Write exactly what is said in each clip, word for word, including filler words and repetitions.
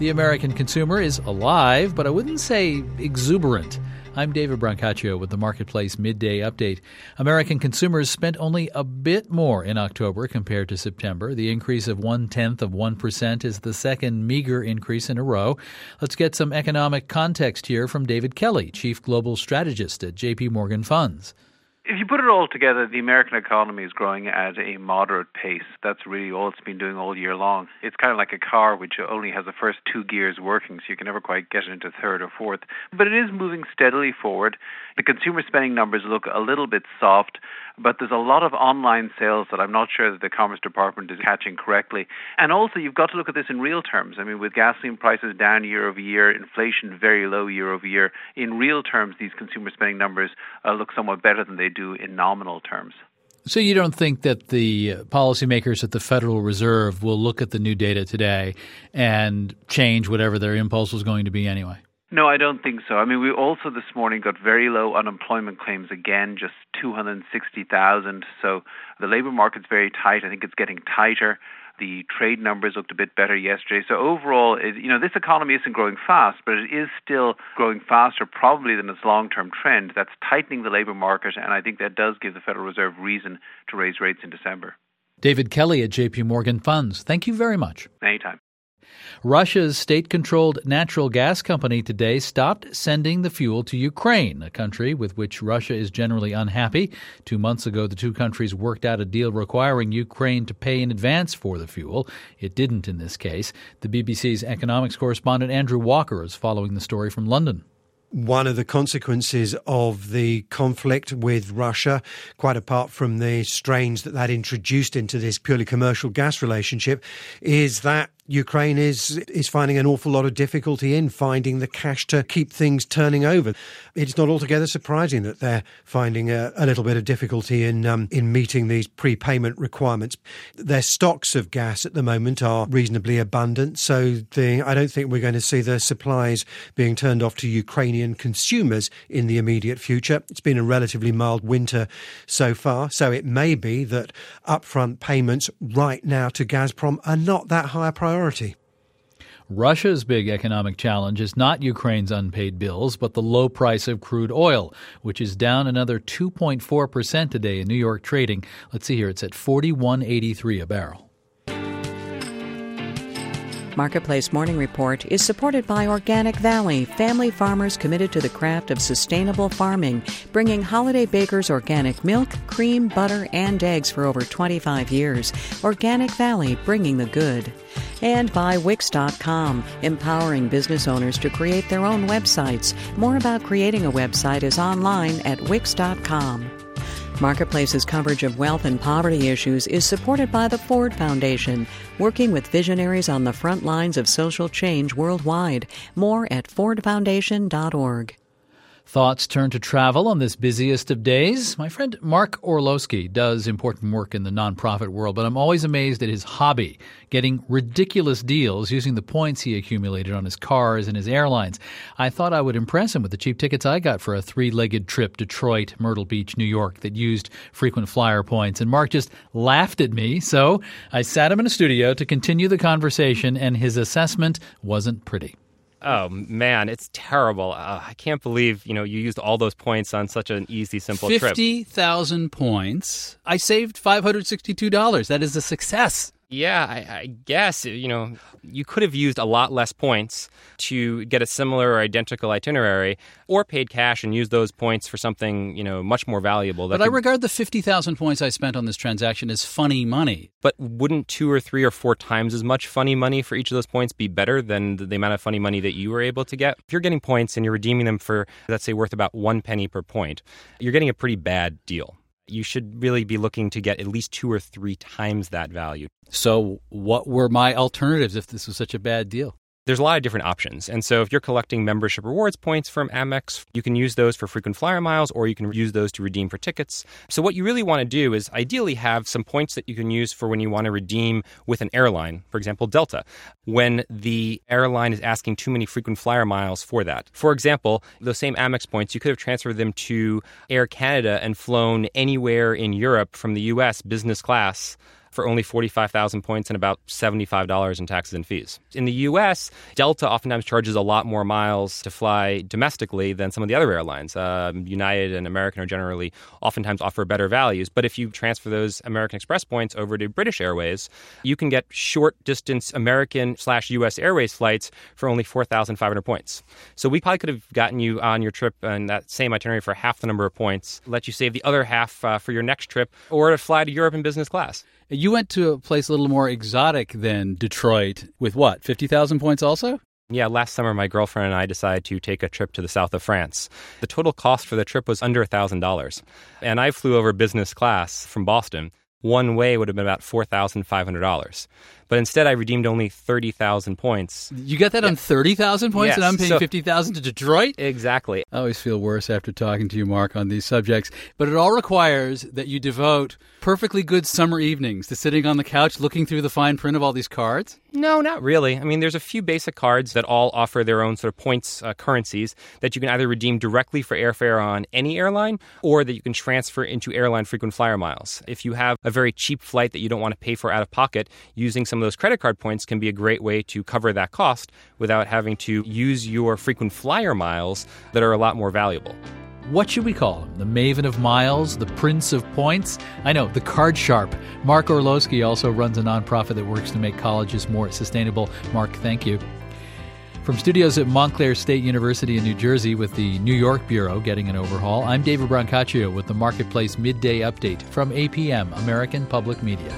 The American consumer is alive, but I wouldn't say exuberant. I'm David Brancaccio with the Marketplace Midday Update. American consumers spent only a bit more in October compared to September. The increase of one-tenth of one percent is the second meager increase in a row. Let's get some economic context here from David Kelly, Chief Global Strategist at J P Morgan Funds. If you put it all together, the American economy is growing at a moderate pace. That's really all it's been doing all year long. It's kind of like a car which only has the first two gears working, so you can never quite get it into third or fourth. But it is moving steadily forward. The consumer spending numbers look a little bit soft, but there's a lot of online sales that I'm not sure that the Commerce Department is catching correctly. And also, you've got to look at this in real terms. I mean, with gasoline prices down year over year, inflation very low year over year, in real terms, these consumer spending numbers uh, look somewhat better than they do in nominal terms. So you don't think that the policymakers at the Federal Reserve will look at the new data today and change whatever their impulse was going to be anyway? No, I don't think so. I mean, we also this morning got very low unemployment claims again, just two hundred sixty thousand. So the labor market's very tight. I think it's getting tighter. The trade numbers looked a bit better yesterday. So overall, it, you know, this economy isn't growing fast, but it is still growing faster probably than its long-term trend. That's tightening the labor market, and I think that does give the Federal Reserve reason to raise rates in December. David Kelly at J P Morgan Funds. Thank you very much. Anytime. Russia's state-controlled natural gas company today stopped sending the fuel to Ukraine, a country with which Russia is generally unhappy. Two months ago, the two countries worked out a deal requiring Ukraine to pay in advance for the fuel. It didn't in this case. The B B C's economics correspondent Andrew Walker is following the story from London. One of the consequences of the conflict with Russia, quite apart from the strains that that introduced into this purely commercial gas relationship, is that Ukraine is is finding an awful lot of difficulty in finding the cash to keep things turning over. It's not altogether surprising that they're finding a, a little bit of difficulty in um, in meeting these prepayment requirements. Their stocks of gas at the moment are reasonably abundant, so the, I don't think we're going to see the supplies being turned off to Ukrainian consumers in the immediate future. It's been a relatively mild winter so far, so it may be that upfront payments right now to Gazprom are not that high a priority. Russia's big economic challenge is not Ukraine's unpaid bills, but the low price of crude oil, which is down another two point four percent today in New York trading. Let's see here. It's at forty-one eighty-three a barrel. Marketplace Morning Report is supported by Organic Valley, family farmers committed to the craft of sustainable farming, bringing Holiday Bakers organic milk, cream, butter, and eggs for over twenty-five years. Organic Valley, bringing the good. And by Wix dot com, empowering business owners to create their own websites. More about creating a website is online at Wix dot com. Marketplace's coverage of wealth and poverty issues is supported by the Ford Foundation, working with visionaries on the front lines of social change worldwide. More at ford foundation dot org. Thoughts turn to travel on this busiest of days. My friend Mark Orlowski does important work in the nonprofit world, but I'm always amazed at his hobby, getting ridiculous deals using the points he accumulated on his cars and his airlines. I thought I would impress him with the cheap tickets I got for a three-legged trip, Detroit, Myrtle Beach, New York, that used frequent flyer points. And Mark just laughed at me, so I sat him in a studio to continue the conversation, and his assessment wasn't pretty. Oh, man, it's terrible. Uh, I can't believe, you know, you used all those points on such an easy, simple trip. fifty thousand points. I saved five hundred sixty-two dollars. That is a success. Yeah, I, I guess, you know, you could have used a lot less points to get a similar or identical itinerary, or paid cash and used those points for something, you know, much more valuable. That but could... I regard the fifty thousand points I spent on this transaction as funny money. But wouldn't two or three or four times as much funny money for each of those points be better than the amount of funny money that you were able to get? If you're getting points and you're redeeming them for, let's say, worth about one penny per point, you're getting a pretty bad deal. You should really be looking to get at least two or three times that value. So what were my alternatives if this was such a bad deal? There's a lot of different options. And so if you're collecting membership rewards points from Amex, you can use those for frequent flyer miles, or you can use those to redeem for tickets. So what you really want to do is ideally have some points that you can use for when you want to redeem with an airline, for example, Delta, when the airline is asking too many frequent flyer miles for that. For example, those same Amex points, you could have transferred them to Air Canada and flown anywhere in Europe from the U S business class for only forty-five thousand points and about seventy-five dollars in taxes and fees. In the U S, Delta oftentimes charges a lot more miles to fly domestically than some of the other airlines. Uh, United and American are generally oftentimes offer better values. But if you transfer those American Express points over to British Airways, you can get short-distance American slash U S Airways flights for only four thousand five hundred points. So we probably could have gotten you on your trip and that same itinerary for half the number of points, let you save the other half uh, for your next trip, or to fly to Europe in business class. You went to a place a little more exotic than Detroit with what, fifty thousand points also? Yeah, last summer my girlfriend and I decided to take a trip to the south of France. The total cost for the trip was under one thousand dollars. And I flew over business class from Boston. One way would have been about four thousand five hundred dollars. But instead, I redeemed only thirty thousand points. You got that yeah. on thirty thousand points, yes. and I'm paying so, fifty thousand to Detroit? Exactly. I always feel worse after talking to you, Mark, on these subjects. But it all requires that you devote perfectly good summer evenings to sitting on the couch looking through the fine print of all these cards? No, not really. I mean, there's a few basic cards that all offer their own sort of points uh, currencies that you can either redeem directly for airfare on any airline or that you can transfer into airline frequent flyer miles. If you have a very cheap flight that you don't want to pay for out of pocket, using some of those credit card points can be a great way to cover that cost without having to use your frequent flyer miles that are a lot more valuable. What should we call him? The Maven of Miles? The Prince of Points? I know, the Card Sharp. Mark Orlowski also runs a nonprofit that works to make colleges more sustainable. Mark, thank you. From studios at Montclair State University in New Jersey with the New York Bureau getting an overhaul, I'm David Brancaccio with the Marketplace Midday Update from A P M, American Public Media.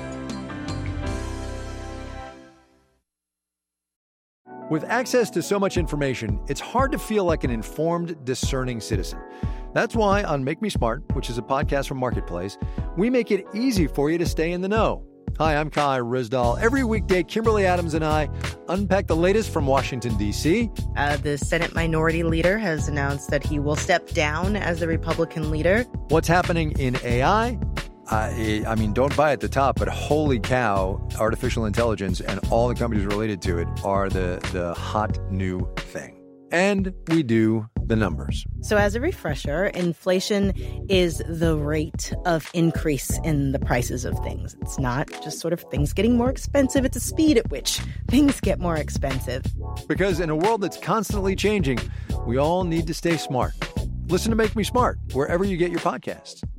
With access to so much information, it's hard to feel like an informed, discerning citizen. That's why on Make Me Smart, which is a podcast from Marketplace, we make it easy for you to stay in the know. Hi, I'm Kai Rizdal. Every weekday, Kimberly Adams and I unpack the latest from Washington, D C. Uh, the Senate Minority Leader has announced that he will step down as the Republican leader. What's happening in A I? Uh, I mean, don't buy at the top, but holy cow, artificial intelligence and all the companies related to it are the, the hot new thing. And we do the numbers. So as a refresher, inflation is the rate of increase in the prices of things. It's not just sort of things getting more expensive. It's the speed at which things get more expensive. Because in a world that's constantly changing, we all need to stay smart. Listen to Make Me Smart wherever you get your podcasts.